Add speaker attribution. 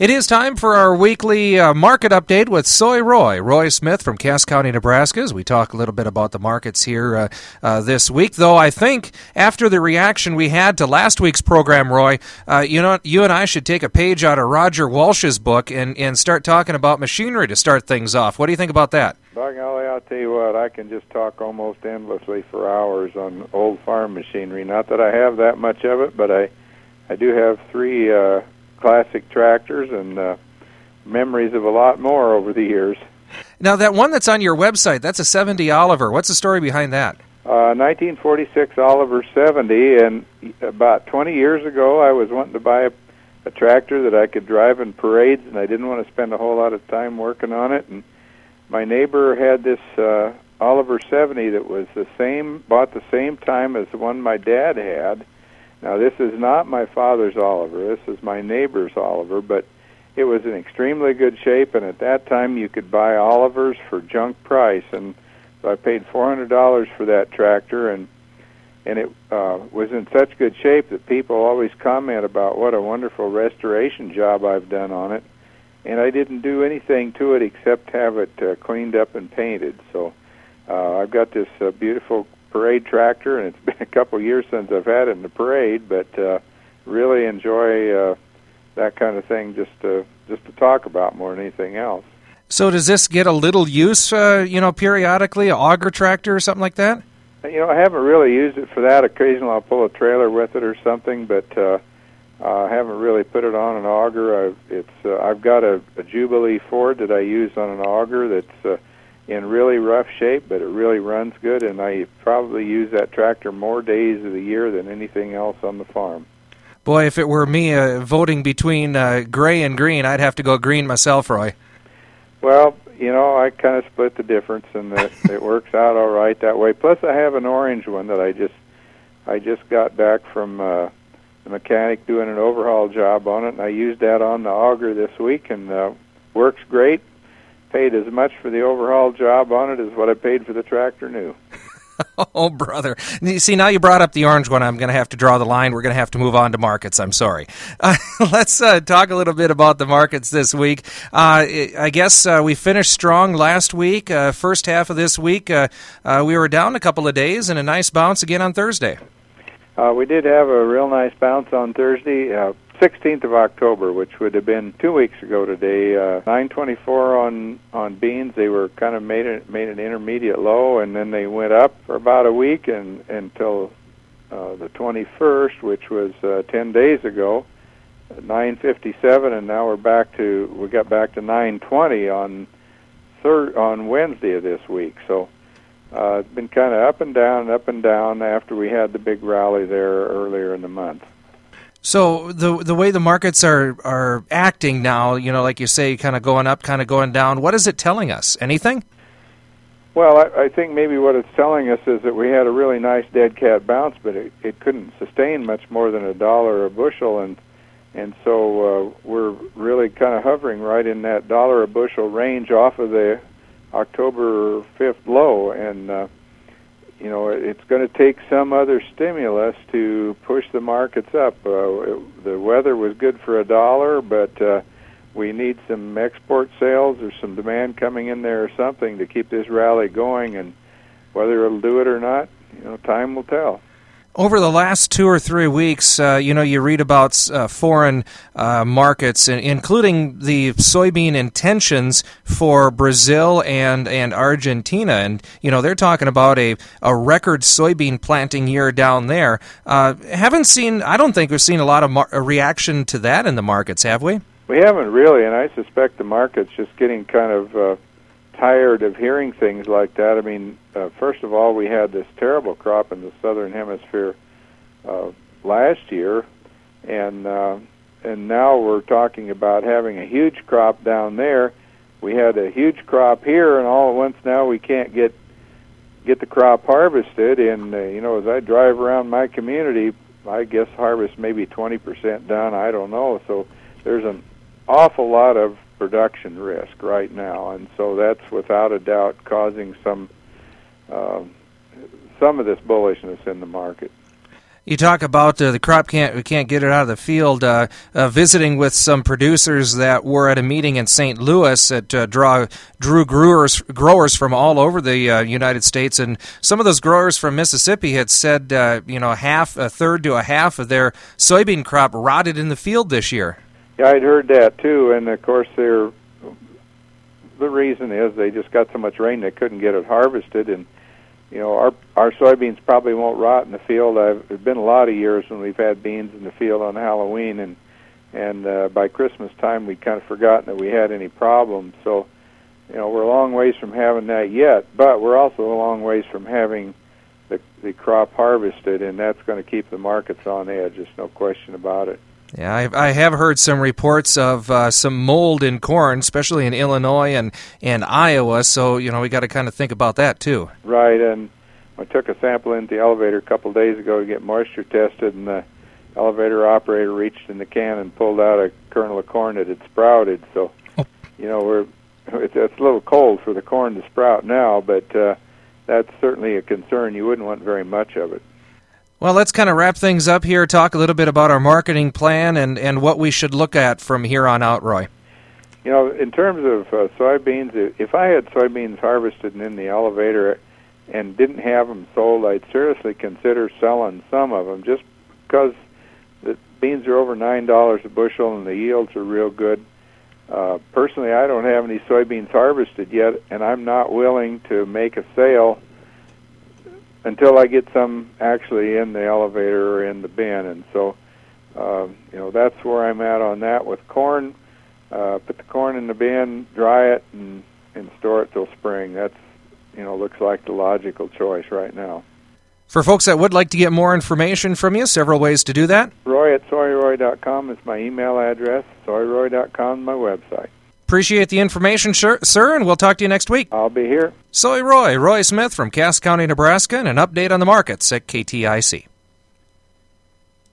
Speaker 1: It is time for our weekly market update with Soy Roy Smith from Cass County, Nebraska, as we talk a little bit about the markets here this week. Though I think after the reaction we had to last week's program, Roy, you and I should take a page out of Roger Walsh's book and start talking about machinery to start things off. What do you think about that?
Speaker 2: By golly, I'll tell you what, I can just talk almost endlessly for hours on old farm machinery. Not that I have that much of it, but I do have three classic tractors and memories of a lot more over the years.
Speaker 1: Now, that one that's on your website, that's a 70 Oliver. What's the story behind that?
Speaker 2: 1946 Oliver 70, and about 20 years ago I was wanting to buy a tractor that I could drive in parades, and I didn't want to spend a whole lot of time working on it. And my neighbor had this Oliver 70 that was bought the same time as the one my dad had. Now, this is not my father's Oliver. This is my neighbor's Oliver, but it was in extremely good shape, and at that time you could buy Olivers for junk price. And so I paid $400 for that tractor, and it was in such good shape that people always comment about what a wonderful restoration job I've done on it. And I didn't do anything to it except have it cleaned up and painted. So I've got this beautiful parade tractor, and it's been a couple years since I've had it in the parade, but really enjoy that kind of thing just to talk about more than anything else.
Speaker 1: So does this get a little use, periodically, an auger tractor or something like that?
Speaker 2: I haven't really used it for that. Occasionally I'll pull a trailer with it or something, but I haven't really put it on an auger. I've got a Jubilee Ford that I use on an auger that's in really rough shape, but it really runs good, and I probably use that tractor more days of the year than anything else on the farm.
Speaker 1: Boy, if it were me voting between gray and green, I'd have to go green myself, Roy.
Speaker 2: Well, I kind of split the difference, and it works out all right that way. Plus, I have an orange one that I just got back from the mechanic doing an overhaul job on it, and I used that on the auger this week, and works great. Paid as much for the overhaul job on it as what I paid for the tractor new.
Speaker 1: Oh, brother. See, now you brought up the orange one. I'm going to have to draw the line. We're going to have to move on to markets. I'm sorry. Let's talk a little bit about the markets this week. I guess we finished strong last week. First half of this week, we were down a couple of days and a nice bounce again on Thursday.
Speaker 2: We did have a real nice bounce on Thursday, 16th of October, which would have been 2 weeks ago today. 924 on beans. They were kind of made an intermediate low, and then they went up for about a week until the 21st, which was 10 days ago, 957, and now we got back to 920 on Wednesday of this week. So it's been kind of up and down after we had the big rally there earlier in the month.
Speaker 1: So the way the markets are acting now, like you say, kind of going up, kind of going down, what is it telling us? Anything?
Speaker 2: Well, I think maybe what it's telling us is that we had a really nice dead cat bounce, but it couldn't sustain much more than $1 a bushel, and so we're really kind of hovering right in that $1 a bushel range off of the October 5th low, and it's going to take some other stimulus to push the markets up. The weather was good for $1, but we need some export sales or some demand coming in there or something to keep this rally going, and whether it'll do it or not, time will tell.
Speaker 1: Over the last 2 or 3 weeks, you read about foreign markets, including the soybean intentions for Brazil and Argentina. And, they're talking about a record soybean planting year down there. I don't think we've seen a lot of reaction to that in the markets, have we?
Speaker 2: We haven't really, and I suspect the market's just getting kind of tired of hearing things like that. I mean, first of all, we had this terrible crop in the southern hemisphere last year, and now we're talking about having a huge crop down there. We had a huge crop here, and all at once now we can't get the crop harvested. And as I drive around my community, I guess harvest maybe 20% done. I don't know. So there's an awful lot of production risk right now, and so that's without a doubt causing some of this bullishness in the market.
Speaker 1: You talk about the crop we can't get it out of the field. Visiting with some producers that were at a meeting in St. Louis that drew growers from all over the United States, and some of those growers from Mississippi had said, a third to a half of their soybean crop rotted in the field this year.
Speaker 2: Yeah, I'd heard that too, and of course the reason is they just got so much rain they couldn't get it harvested, and our soybeans probably won't rot in the field. There's been a lot of years when we've had beans in the field on Halloween, and by Christmas time we'd kind of forgotten that we had any problems. So, we're a long ways from having that yet, but we're also a long ways from having the crop harvested, and that's going to keep the markets on edge. There's no question about it.
Speaker 1: Yeah, I have heard some reports of some mold in corn, especially in Illinois and Iowa, so, we got to kind of think about that, too.
Speaker 2: Right, and I took a sample into the elevator a couple of days ago to get moisture tested, and the elevator operator reached in the can and pulled out a kernel of corn that had sprouted, so, it's a little cold for the corn to sprout now, but that's certainly a concern. You wouldn't want very much of it.
Speaker 1: Well, let's kind of wrap things up here, talk a little bit about our marketing plan and what we should look at from here on out, Roy.
Speaker 2: In terms of soybeans, if I had soybeans harvested and in the elevator and didn't have them sold, I'd seriously consider selling some of them just because the beans are over $9 a bushel and the yields are real good. Personally, I don't have any soybeans harvested yet, and I'm not willing to make a sale until I get some actually in the elevator or in the bin. And so, that's where I'm at on that. With corn, put the corn in the bin, dry it, and store it till spring. That's, looks like the logical choice right now.
Speaker 1: For folks that would like to get more information from you, several ways to do that.
Speaker 2: Roy@soyroy.com is my email address. Soyroy.com is my website.
Speaker 1: Appreciate the information, sir, and we'll talk to you next week.
Speaker 2: I'll be here.
Speaker 1: Soy Roy Smith from Cass County, Nebraska, and an update on the markets at KTIC.